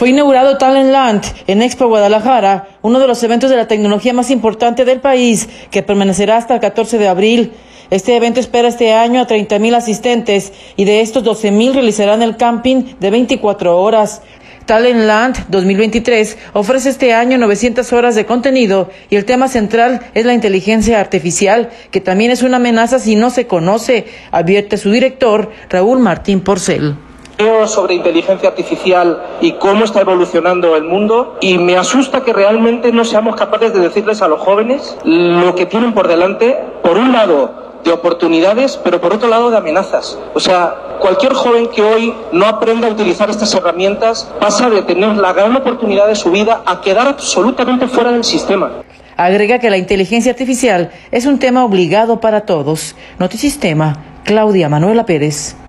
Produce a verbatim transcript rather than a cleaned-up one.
Fue inaugurado Talentland en Expo Guadalajara, uno de los eventos de la tecnología más importante del país, que permanecerá hasta el catorce de abril. Este evento espera este año a treinta mil asistentes y de estos doce mil realizarán el camping de veinticuatro horas. Talentland dos mil veintitrés ofrece este año novecientas horas de contenido y el tema central es la inteligencia artificial, que también es una amenaza si no se conoce, advierte su director, Raúl Martín Porcel. Sobre inteligencia artificial y cómo está evolucionando el mundo, y me asusta que realmente no seamos capaces de decirles a los jóvenes lo que tienen por delante, por un lado de oportunidades, pero por otro lado de amenazas. O sea, cualquier joven que hoy no aprenda a utilizar estas herramientas pasa de tener la gran oportunidad de su vida a quedar absolutamente fuera del sistema. Agrega que la inteligencia artificial es un tema obligado para todos. Notisistema, Claudia Manuela Pérez.